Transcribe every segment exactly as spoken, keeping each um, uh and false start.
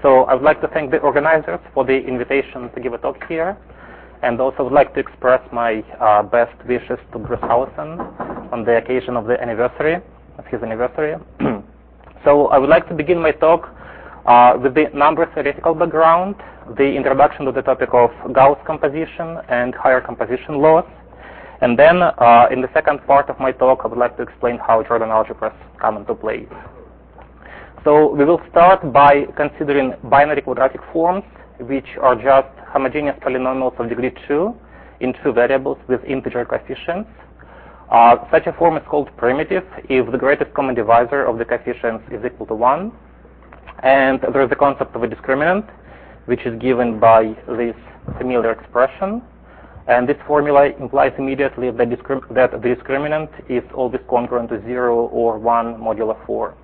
So I would like to thank the organizers for the invitation to give a talk here, and also would like to express my uh, best wishes to Bruce Howson on the occasion of the anniversary, of his anniversary. So I would like to begin my talk uh, with the number theoretical background, the introduction to the topic of Gauss composition and higher composition laws, and then uh, in the second part of my talk I would like to explain how Jordan algebras come into play. So we will start by considering binary quadratic forms, which are just homogeneous polynomials of degree two in two variables with integer coefficients. Uh, such a form is called primitive if the greatest common divisor of the coefficients is equal to one. And there is the concept of a discriminant, which is given by this familiar expression. And this formula implies immediately that, discrim that the discriminant is always congruent to zero or one modulo four.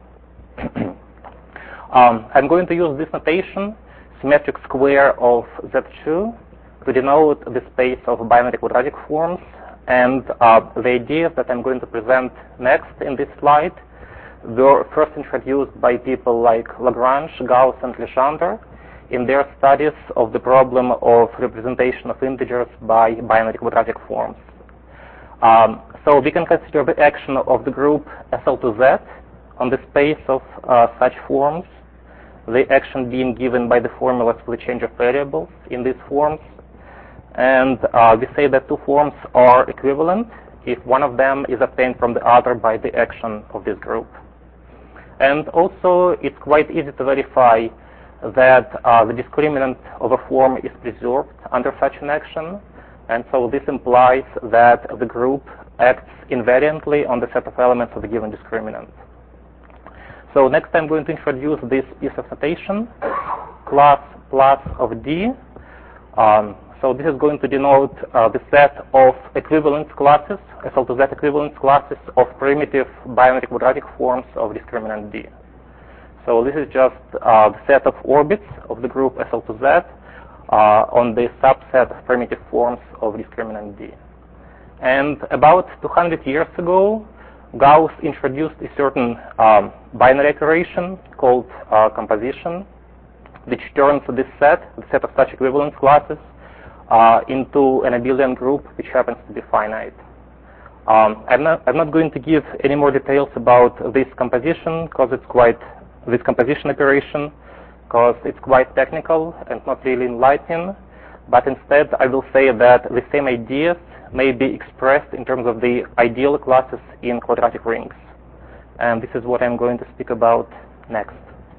um, I'm going to use this notation, symmetric square of Z two, to denote the space of binary quadratic forms. And uh, the ideas that I'm going to present next in this slide were first introduced by people like Lagrange, Gauss, and Legendre in their studies of the problem of representation of integers by binary quadratic forms. Um, so we can consider the action of the group S L to Z on the space of uh, such forms, the action being given by the formulas for the change of variables in these forms. And uh, we say that two forms are equivalent if one of them is obtained from the other by the action of this group. And also, it's quite easy to verify that uh, the discriminant of a form is preserved under such an action. And so this implies that the group acts invariantly on the set of elements of the given discriminant. So next I'm going to introduce this piece of notation, class plus of D. Um, so this is going to denote uh, the set of equivalence classes, S L to Z equivalence classes of primitive binary quadratic forms of discriminant D. So this is just uh, the set of orbits of the group S L to Z uh, on the subset of primitive forms of discriminant D. And about two hundred years ago, Gauss introduced a certain um, binary operation called uh, composition, which turns this set, the set of such equivalence classes, uh, into an abelian group which happens to be finite. Um, I'm not, I'm not going to give any more details about this composition because it's quite this composition operation because it's quite technical and not really enlightening. But instead, I will say that the same ideas may be expressed in terms of the ideal classes in quadratic rings. And this is what I'm going to speak about next.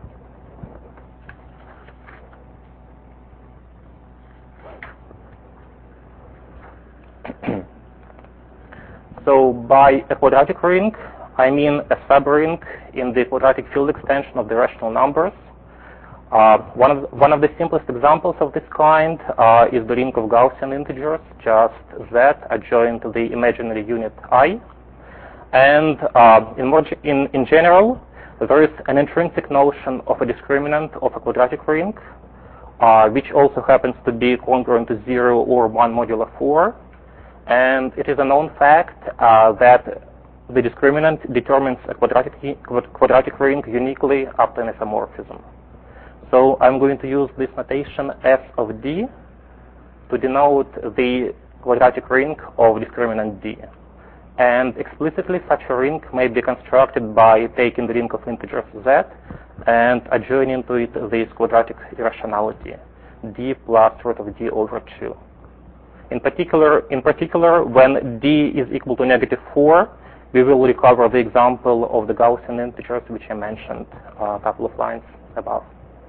So by a quadratic ring, I mean a subring in the quadratic field extension of the rational numbers. Uh, one, of, one of the simplest examples of this kind uh, is the ring of Gaussian integers, just Z adjoined to the imaginary unit I. And uh, in, more, in, in general, there is an intrinsic notion of a discriminant of a quadratic ring, uh, which also happens to be congruent to zero or one modulo four. And it is a known fact uh, that the discriminant determines a quadratic, quadratic ring uniquely after an isomorphism. So I'm going to use this notation S of D to denote the quadratic ring of discriminant D. And explicitly, such a ring may be constructed by taking the ring of integers Z and adjoining to it this quadratic irrationality, D plus root of D over two. In particular, in particular, when D is equal to negative four, we will recover the example of the Gaussian integers, which I mentioned uh, a couple of lines above.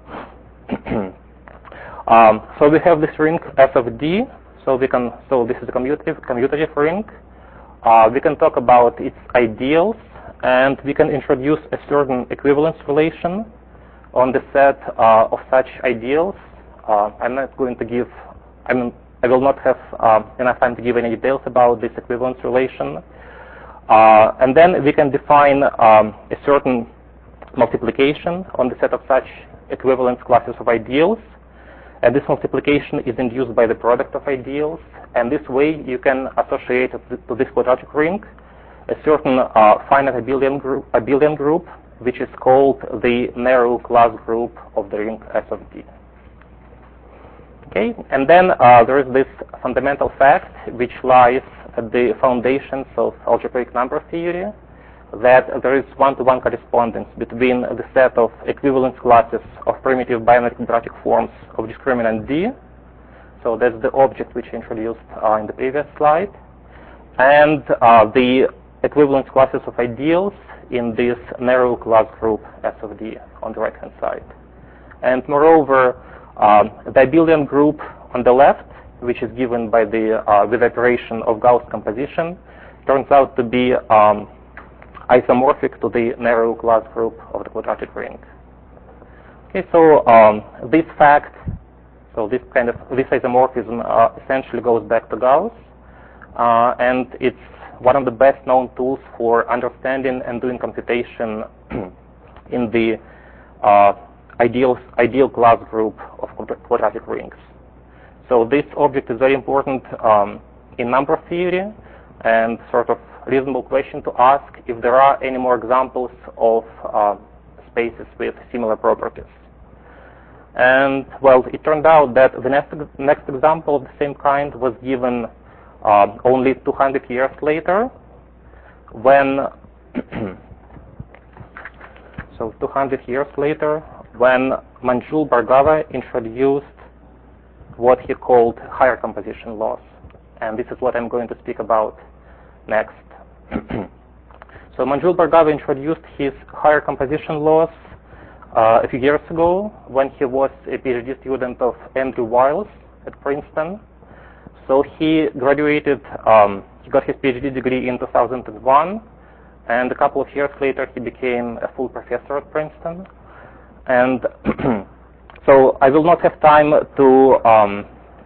um, so we have this ring S of D. So we can. So this is a commutative, commutative ring. Uh, we can talk about its ideals, and we can introduce a certain equivalence relation on the set uh, of such ideals. Uh, I'm not going to give. I mean, I will not have uh, enough time to give any details about this equivalence relation. Uh, and then we can define um, a certain multiplication on the set of such equivalence classes of ideals. And this multiplication is induced by the product of ideals. And this way you can associate to this quadratic ring a certain uh, finite abelian group, abelian group which is called the narrow class group of the ring S of D. Okay, and then uh, there is this fundamental fact which lies at the foundations of algebraic number theory, that there is one-to-one correspondence between the set of equivalence classes of primitive binary quadratic forms of discriminant D. So that's the object which I introduced uh, in the previous slide, and uh, the equivalence classes of ideals in this narrow class group S of D on the right-hand side. And moreover, um, the abelian group on the left, which is given by the uh, with the operation of Gauss composition, turns out to be um, isomorphic to the narrow class group of the quadratic ring. Okay, so um, this fact, so this kind of this isomorphism uh, essentially goes back to Gauss, uh, and it's one of the best known tools for understanding and doing computation in the uh, ideal ideal class group of quadratic rings. So this object is very important um, in number theory, and sort of reasonable question to ask if there are any more examples of uh, spaces with similar properties. And well, it turned out that the next next example of the same kind was given uh, only two hundred years later, when so two hundred years later, when Manjul Bhargava introduced what he called higher composition laws, and this is what I'm going to speak about next. So Manjul Bhargava introduced his higher composition laws uh, a few years ago when he was a PhD student of Andrew Wiles at Princeton. So he graduated, um, he got his PhD degree in two thousand one, and a couple of years later he became a full professor at Princeton. And so I will not have time to, um,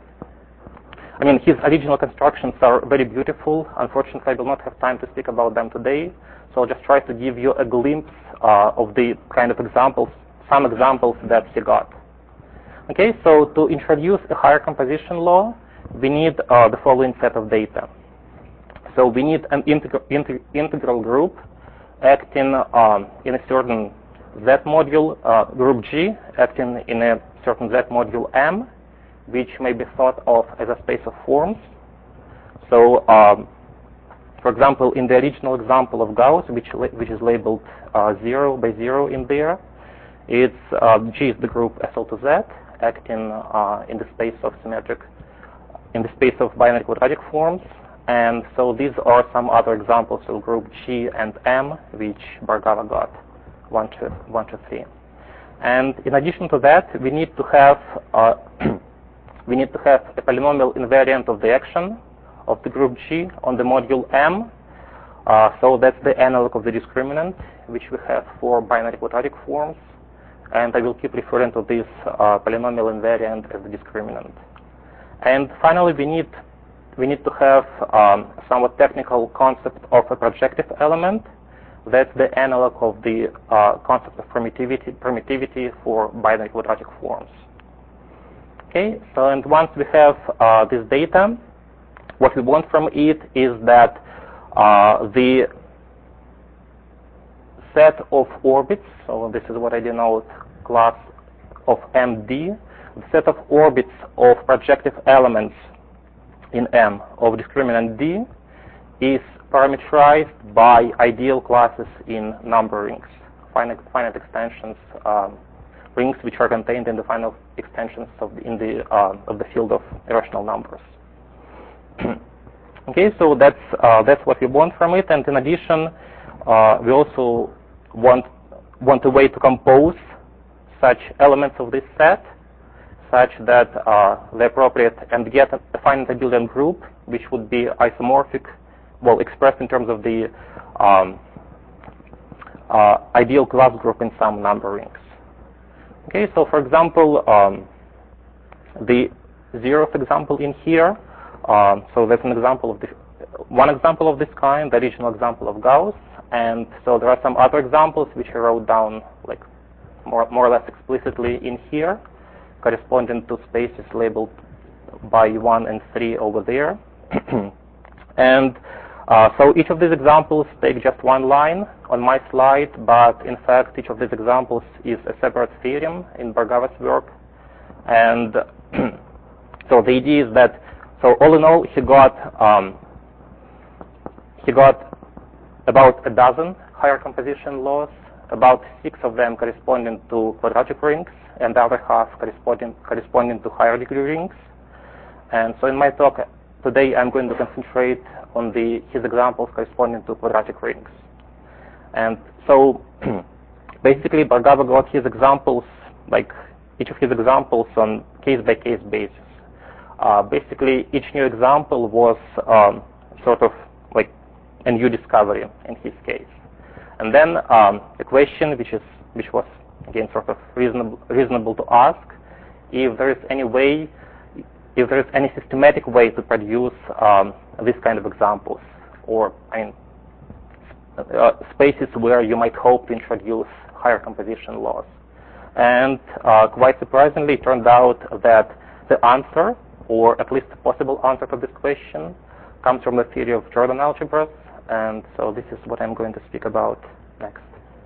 I mean, his original constructions are very beautiful. Unfortunately, I will not have time to speak about them today. So I'll just try to give you a glimpse uh, of the kind of examples, some examples that he got. Okay, so to introduce a higher composition law, we need uh, the following set of data. So we need an integral, integ integral group acting um, in a certain Z module, uh, group G, acting in a certain Z module M, which may be thought of as a space of forms. So, um, for example, in the original example of Gauss, which which is labeled uh, zero by zero in there, it's uh, G is the group S L to Z, acting uh, in the space of symmetric, in the space of binary quadratic forms. And so these are some other examples of group G and M, which Bhargava got. One to, one to three. And in addition to that, we need to have uh, we need to have a polynomial invariant of the action of the group G on the module M. Uh, so that's the analog of the discriminant, which we have for binary quadratic forms. And I will keep referring to this uh, polynomial invariant as the discriminant. And finally, we need we need to have um, somewhat technical concept of a projective element. That's the analog of the uh, concept of permittivity, permittivity for binary quadratic forms. Okay, so and once we have uh, this data, what we want from it is that uh, the set of orbits, so this is what I denote class of M D, the set of orbits of projective elements in M of discriminant D is parameterized by ideal classes in number rings, finite, finite extensions, um, rings which are contained in the final extensions of the, in the uh, of the field of irrational numbers. Okay, so that's uh, that's what we want from it, and in addition, uh, we also want want a way to compose such elements of this set, such that uh, the appropriate and get a finite abelian group, which would be isomorphic. Well, expressed in terms of the um, uh, ideal class group in some number rings. Okay, so for example, um, the zeroth example in here, um, so that's an example of this, one example of this kind, the original example of Gauss, and so there are some other examples which I wrote down like more, more or less explicitly in here, corresponding to spaces labeled by one and three over there. And Uh, so each of these examples take just one line on my slide, but in fact each of these examples is a separate theorem in Bargava's work. And so the idea is that, so all in all, he got um, he got about a dozen higher composition laws, about six of them corresponding to quadratic rings, and the other half corresponding corresponding to higher degree rings. And so in my talk today, I'm going to concentrate on the his examples corresponding to quadratic rings. And so basically, Bargava got his examples, like each of his examples, on case-by-case basis. Uh, basically, each new example was um, sort of like a new discovery in his case. And then um, a question, which is which was again sort of reasonable reasonable to ask, if there is any way, if there is any systematic way to produce um, this kind of examples, or I mean, uh, spaces where you might hope to introduce higher composition laws. And uh, quite surprisingly, it turned out that the answer, or at least a possible answer to this question, comes from the theory of Jordan algebras. And so this is what I'm going to speak about next.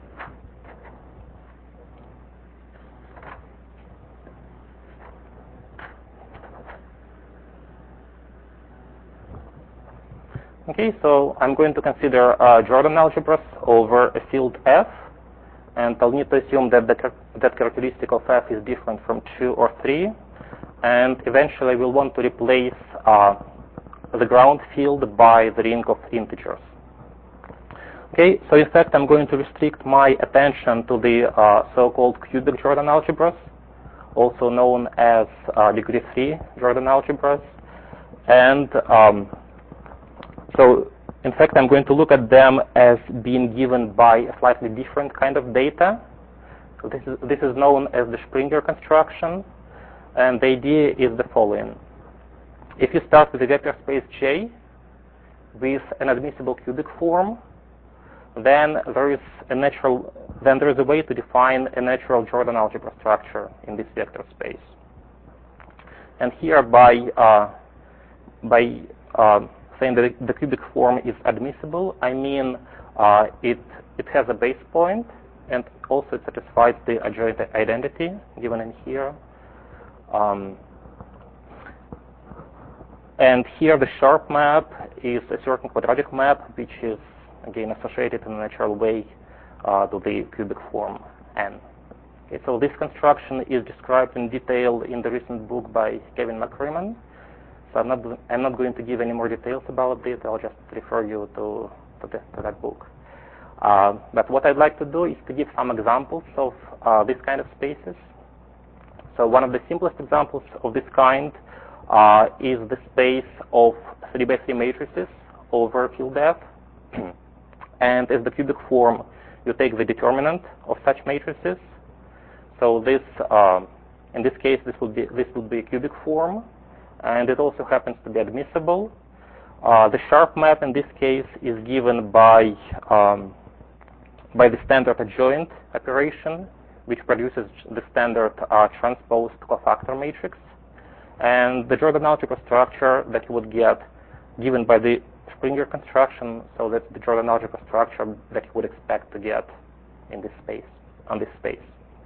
Okay, so I'm going to consider uh, Jordan algebras over a field F, and I'll need to assume that the, that characteristic of F is different from two or three, and eventually we'll want to replace uh, the ground field by the ring of integers. Okay, so in fact I'm going to restrict my attention to the uh, so-called cubic Jordan algebras, also known as uh, degree three Jordan algebras, and um, so in fact I'm going to look at them as being given by a slightly different kind of data. So this is this is known as the Springer construction, and the idea is the following: if you start with a vector space J with an admissible cubic form, then there is a natural then there is a way to define a natural Jordan algebra structure in this vector space. And here by uh, by uh, saying that the cubic form is admissible, I mean uh, it it has a base point, and also it satisfies the adjoint identity given in here. Um, and here the sharp map is a certain quadratic map, which is again associated in a natural way uh, to the cubic form N. Okay, so this construction is described in detail in the recent book by Kevin McCrimmon. So I'm not I'm not going to give any more details about this. I'll just refer you to to, the, to that book. Uh, but what I'd like to do is to give some examples of uh, this kind of spaces. So one of the simplest examples of this kind uh, is the space of three by three matrices over field F. And as the cubic form, you take the determinant of such matrices. So this, uh, in this case, this would be this would be a cubic form, and it also happens to be admissible. Uh, the sharp map in this case is given by um, by the standard adjoint operation, which produces the standard uh, transposed cofactor matrix, and the Jordan algebra structure that you would get given by the Springer construction. So that's the Jordan algebra structure that you would expect to get in this space, on this space.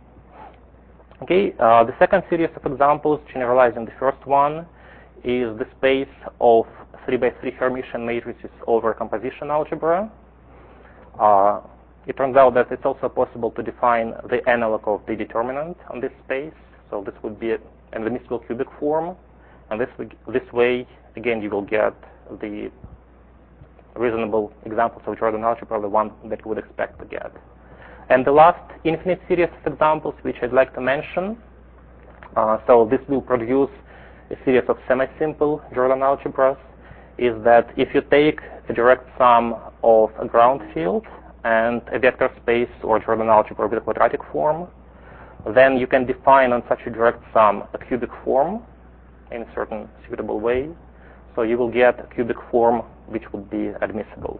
Okay, uh, the second series of examples, generalizing the first one, is the space of three by three Hermitian matrices over composition algebra. Uh, it turns out that it's also possible to define the analog of the determinant on this space. So this would be an admissible cubic form, and this this way, again, you will get the reasonable examples of Jordan algebra, the one that you would expect to get. And the last infinite series of examples, which I'd like to mention, uh, so this will produce a series of semi-simple Jordan algebras, is that if you take a direct sum of a ground field and a vector space or Jordan algebra with a quadratic form, then you can define on such a direct sum a cubic form in a certain suitable way. So you will get a cubic form which would be admissible.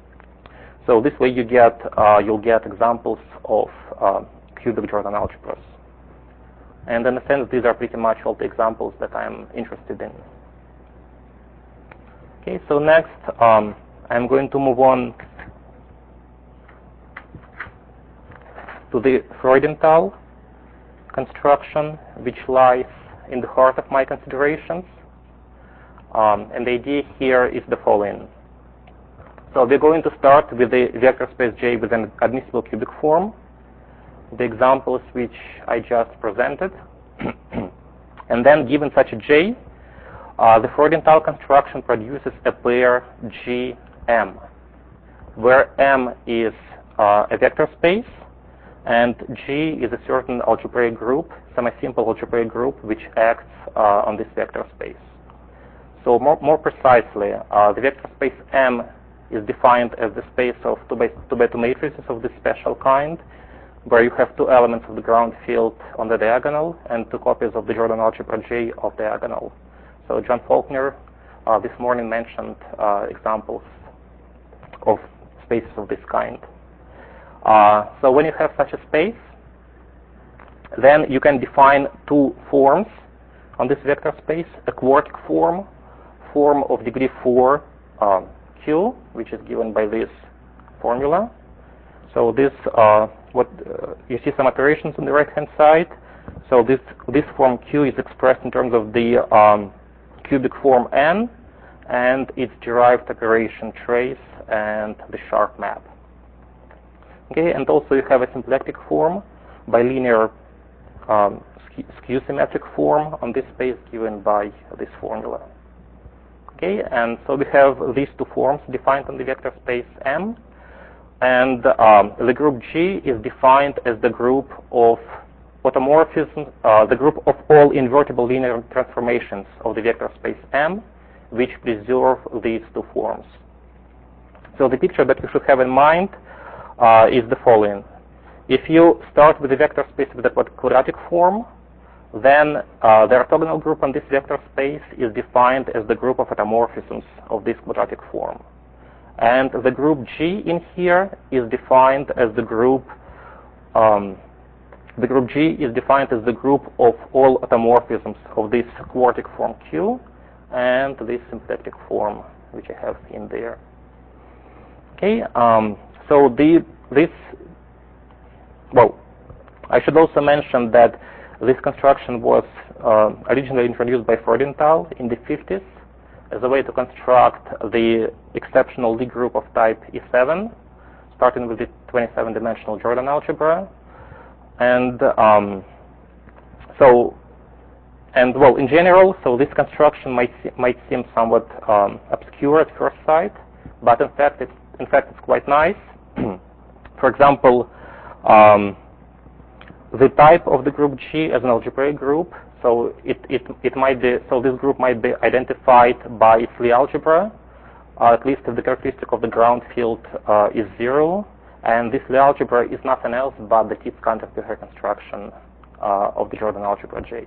So this way you get uh, you'll get examples of uh, cubic Jordan algebras. And in a sense, these are pretty much all the examples that I'm interested in. Okay, so next um, I'm going to move on to the Freudenthal construction, which lies in the heart of my considerations. Um, and the idea here is the following. So we're going to start with the vector space J with an admissible cubic form, the examples which I just presented. And then given such a J, uh, the Freudenthal construction produces a pair G M, where M is uh, a vector space and G is a certain algebraic group, semi-simple algebraic group, which acts uh, on this vector space. So more, more precisely, uh, the vector space M is defined as the space of two by two, by two matrices of this special kind, where you have two elements of the ground field on the diagonal and two copies of the Jordan algebra J of diagonal. So John Faulkner uh, this morning mentioned uh, examples of spaces of this kind. Uh, so when you have such a space, then you can define two forms on this vector space: a quartic form, form of degree four uh, Q, which is given by this formula. So this, uh, what uh, you see some operations on the right-hand side. So this this form Q is expressed in terms of the um, cubic form N and its derived operation trace and the sharp map. Okay, and also you have a symplectic form, bilinear um, skew symmetric form on this space given by this formula. Okay, and so we have these two forms defined on the vector space M, and um, the group G is defined as the group of automorphisms, uh, the group of all invertible linear transformations of the vector space M, which preserve these two forms. So the picture that you should have in mind uh, is the following. If you start with the vector space with a quadratic form, then uh, the orthogonal group on this vector space is defined as the group of automorphisms of this quadratic form. And the group G in here is defined as the group, um, the group G is defined as the group of all automorphisms of this quartic form Q and this symplectic form, which I have in there. Okay, um, so the, this, well, I should also mention that this construction was uh, originally introduced by Freudenthal in the fifties as a way to construct the exceptional Lie group of type E seven, starting with the twenty-seven dimensional Jordan algebra. And um, so, and well, in general, so this construction might se might seem somewhat um, obscure at first sight, but in fact, it's in fact it's quite nice. For example, um, the type of the group G as an algebraic group, so it, it, it might be, so this group might be identified by its Lie algebra, uh, at least if the characteristic of the ground field uh, is zero, and this Lie algebra is nothing else but the Tietz-Cantor-Pecher construction uh, of the Jordan algebra J.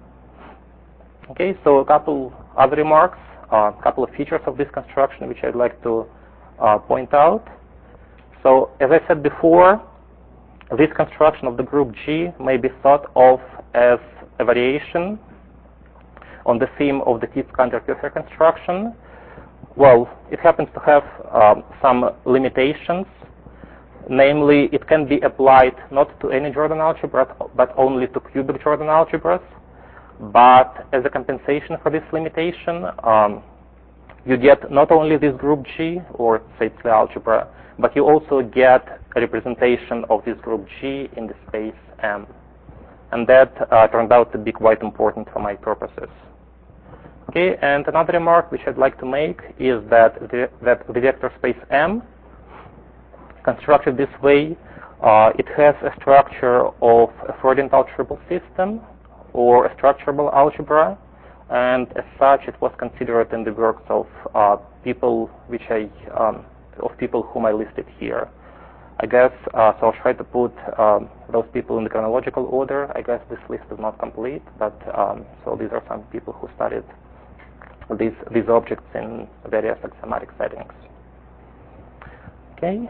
Okay, so a couple other remarks, a uh, couple of features of this construction which I'd like to uh, point out. So as I said before, this construction of the group G may be thought of as a variation on the theme of the Tietz-Cantor-Pecher construction. Well, it happens to have um, some limitations. Namely, it can be applied not to any Jordan algebra, but only to cubic Jordan algebras. But as a compensation for this limitation, um, you get not only this group G, or say it's the algebra, but you also get a representation of this group G in the space M. And that uh, turned out to be quite important for my purposes. Okay, and another remark which I'd like to make is that the, that the vector space M, constructed this way, uh, it has a structure of a Freudenthal triple system or a structurable algebra, and as such it was considered in the works of uh, people which I um, of people whom I listed here. I guess, uh, so I'll try to put um, those people in the chronological order. I guess this list is not complete, but um, so these are some people who studied these, these objects in various axiomatic settings. Okay.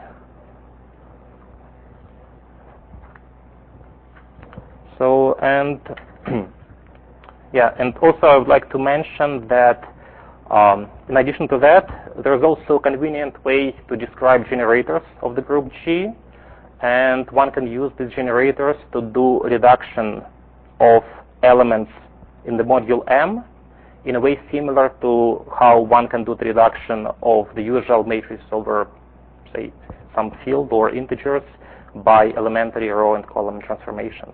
So, and yeah, and also I would like to mention that Um, in addition to that, there's also a convenient way to describe generators of the group G, and one can use these generators to do reduction of elements in the module M in a way similar to how one can do the reduction of the usual matrix over, say, some field or integers by elementary row and column transformations.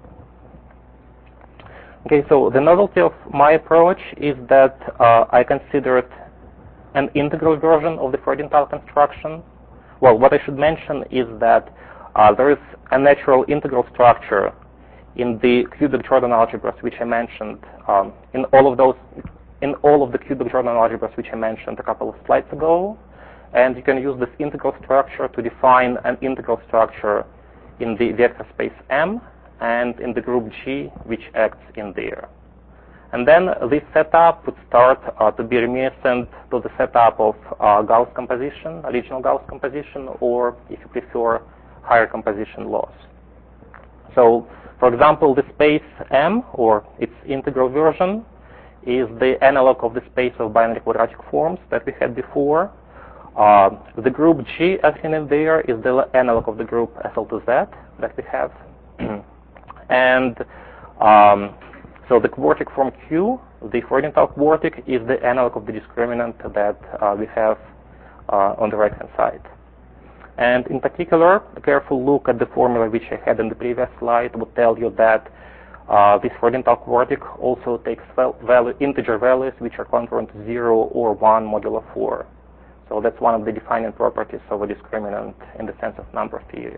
Okay, so the novelty of my approach is that uh, I considered an integral version of the Freudenthal construction. Well, what I should mention is that uh, there is a natural integral structure in the cubic Jordan algebras, which I mentioned um, in all of those, in all of the cubic Jordan algebras, which I mentioned a couple of slides ago. And you can use this integral structure to define an integral structure in the vector space M and in the group G, which acts in there. And then this setup would start uh, to be reminiscent to the setup of uh, Gauss composition, original Gauss composition, or if you prefer, higher composition laws. So, for example, the space M, or its integral version, is the analog of the space of binary quadratic forms that we had before. Uh, the group G acting in there is the analog of the group S L to Z that we have. And um, so the quartic form Q, the Freudenthal quartic, is the analog of the discriminant that uh, we have uh, on the right-hand side. And in particular, a careful look at the formula which I had in the previous slide would tell you that uh, this Freudenthal quartic also takes value, integer values which are congruent to zero or one modulo four. So that's one of the defining properties of a discriminant in the sense of number theory.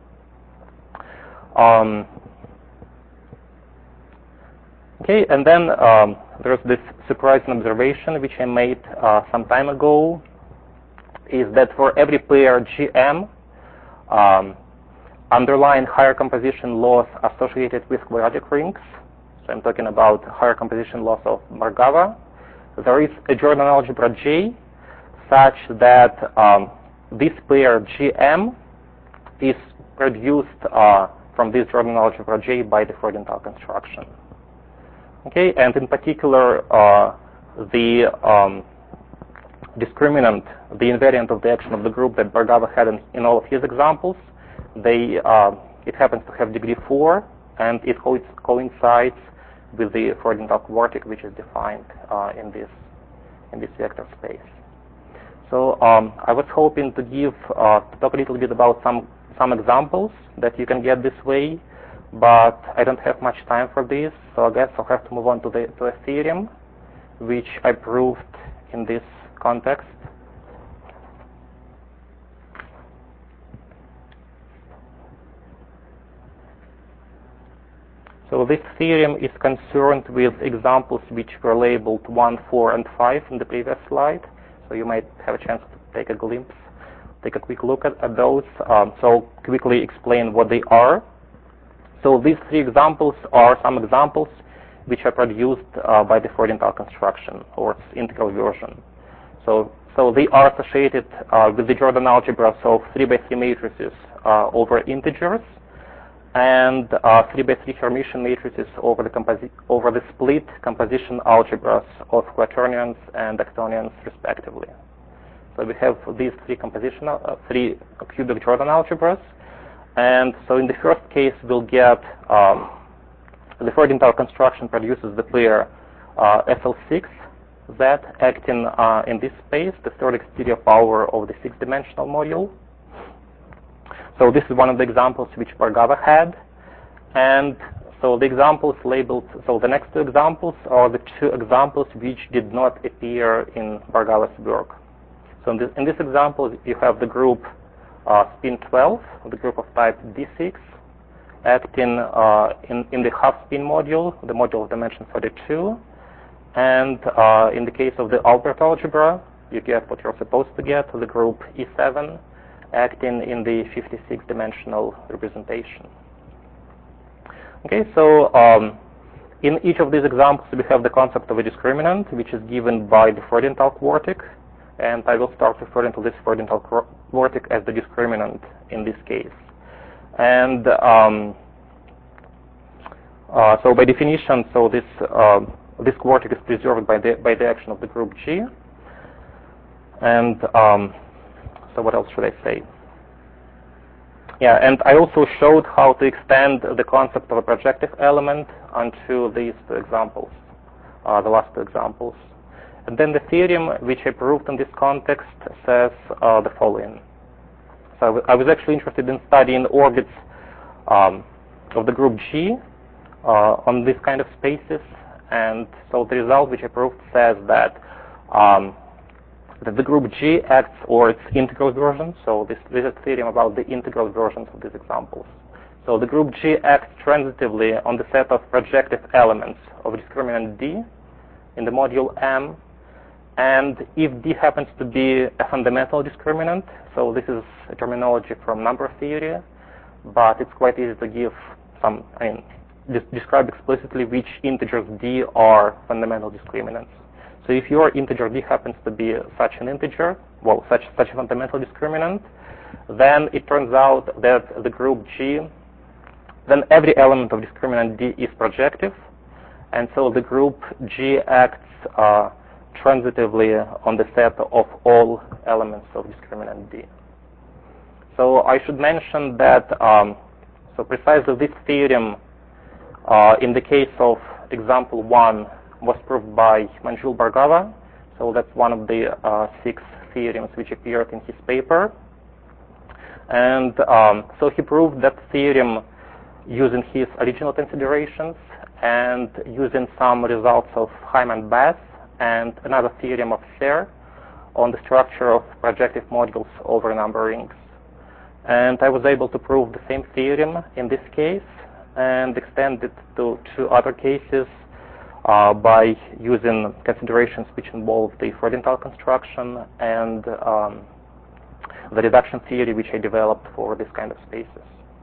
Um, okay, and then um, there's this surprising observation which I made uh, some time ago, is that for every pair G M, um, underlying higher composition laws associated with quadratic rings, so I'm talking about higher composition laws of Bar-Gava, there is a Jordan algebra J such that um, this pair G M is produced uh, from this Jordan algebra J by the Freudenthal construction. Okay, and in particular, uh, the um, discriminant, the invariant of the action of the group that Bar-Gava had in, in all of his examples, they, uh, it happens to have degree four, and it co coincides with the Freudenthal quartic, which is defined uh, in this in this vector space. So um, I was hoping to give uh, to talk a little bit about some some examples that you can get this way, but I don't have much time for this, so I guess I'll have to move on to the to a theorem, which I proved in this context. So this theorem is concerned with examples which were labeled one, four, and five in the previous slide. So you might have a chance to take a glimpse, take a quick look at, at those. Um, so I'll quickly explain what they are. So these three examples are some examples which are produced uh, by the Freudenthal construction, or its integral version. So, so they are associated uh, with the Jordan algebras of three by three matrices uh, over integers, and uh, three by three Hermitian matrices over the, composi over the split composition algebras of quaternions and octonions, respectively. So we have these three composition, uh, three cubic Jordan algebras, and so in the first case we'll get um, the Freudenthal construction produces the pair uh, S L six Z acting uh, in this space, the third exterior power of the six-dimensional module. So this is one of the examples which Bar-Gava had, and so the examples labeled, so the next two examples are the two examples which did not appear in Bar-Gava's work. So in this, in this example, you have the group uh, spin twelve, the group of type D six, acting uh, in, in the half-spin module, the module of dimension thirty-two, and uh, in the case of the Albert algebra, you get what you're supposed to get, the group E seven, acting in the fifty-six dimensional representation. Okay, so um, in each of these examples we have the concept of a discriminant, which is given by the Freudenthal quartic, and I will start referring to this Freudenthal quartic as the discriminant in this case. And um, uh, so by definition, so this uh, this quartic is preserved by the by the action of the group G. And um, so what else should I say? Yeah, and I also showed how to extend the concept of a projective element onto these two examples, uh, the last two examples. And then the theorem which I proved in this context says uh, the following. So I was actually interested in studying orbits um, of the group G uh, on this kind of spaces. And so the result which I proved says that um, that the group G acts, or its integral version, so this, this is a theorem about the integral versions of these examples. So the group G acts transitively on the set of projective elements of discriminant D in the module M, and if D happens to be a fundamental discriminant, so this is a terminology from number theory, but it's quite easy to give some, I mean, just describe explicitly which integers D are fundamental discriminants. So if your integer D happens to be such an integer, well, such such a fundamental discriminant, then it turns out that the group G, then every element of discriminant D is projective, and so the group G acts uh, transitively on the set of all elements of discriminant D. So I should mention that um, so precisely this theorem, uh, in the case of example one, was proved by Manjul-Bhargava. So that's one of the uh, six theorems which appeared in his paper. And um, so he proved that theorem using his original considerations and using some results of Hyman-Bass and another theorem of Serre on the structure of projective modules over number rings. And I was able to prove the same theorem in this case and extend it to two other cases Uh, by using considerations which involve the Freudenthal construction and um, the reduction theory which I developed for this kind of spaces.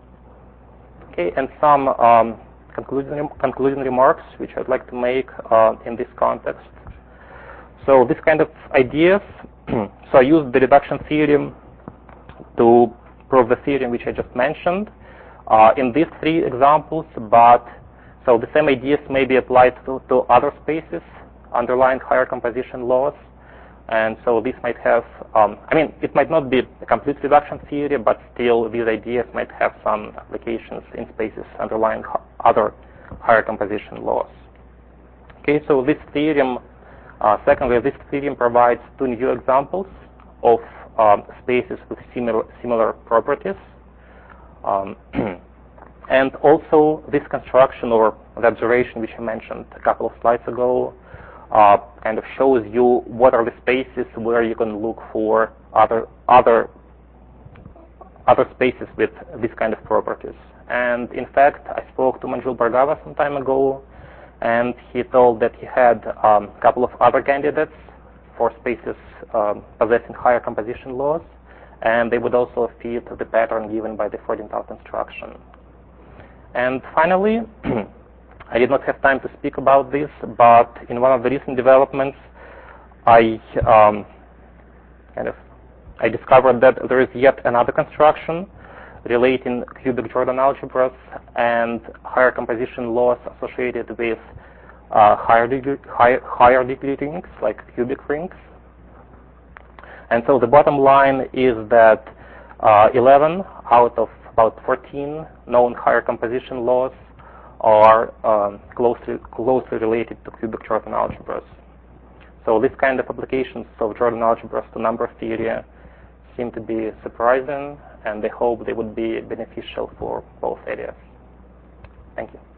Okay, and some um, concluding, concluding remarks which I'd like to make uh, in this context. So this kind of ideas, so I used the reduction theorem to prove the theorem which I just mentioned uh, in these three examples, but so the same ideas may be applied to, to other spaces underlying higher composition laws. And so this might have, um, I mean, it might not be a complete reduction theory, but still these ideas might have some applications in spaces underlying other higher composition laws. Okay, so this theorem, uh, secondly, this theorem provides two new examples of um, spaces with similar, similar properties. Um, And also this construction, or the observation which I mentioned a couple of slides ago, uh, kind of shows you what are the spaces where you can look for other other other spaces with this kind of properties. And in fact, I spoke to Manjul-Bhargava some time ago, and he told that he had um, a couple of other candidates for spaces um, possessing higher composition laws, and they would also fit the pattern given by the Freudenthal construction. And finally, I did not have time to speak about this, but in one of the recent developments, I um, kind of I discovered that there is yet another construction relating cubic Jordan algebras and higher composition laws associated with uh, higher degree higher, higher degree rings, like cubic rings. And so the bottom line is that uh, eleven out of about fourteen known higher composition laws are um, closely closely related to cubic Jordan algebras. So this kind of applications of Jordan algebras to number theory seem to be surprising, and I hope they would be beneficial for both areas. Thank you.